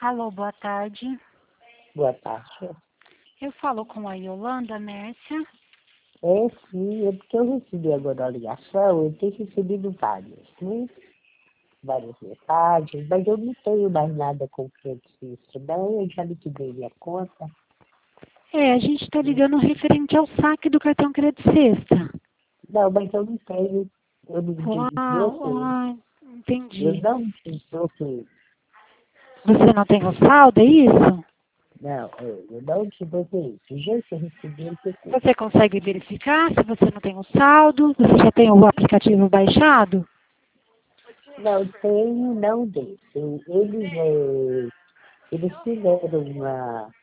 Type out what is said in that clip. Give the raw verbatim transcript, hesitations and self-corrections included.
Alô, boa tarde. Boa tarde. Eu falo com a Yolanda Mércia. É, sim, é porque eu recebi agora a ligação, eu tenho recebido várias, né? Várias mensagens, mas eu não tenho mais nada com o Francisco, não, eu já liquidei minha conta. É, a gente está ligando referente ao saque do cartão Crédito Sexta. Não, mas eu não tenho, eu não Uau, desbloqueei. ah, Eu entendi. não desbloqueei. Você não tem o saldo, é isso? Não, é, eu não desbloqueei. Do jeito que eu recebi, eu fico. Você consegue verificar se você não tem o saldo? Você já tem o aplicativo baixado? Não, tenho, não deixo. Eles, é, eles fizeram uma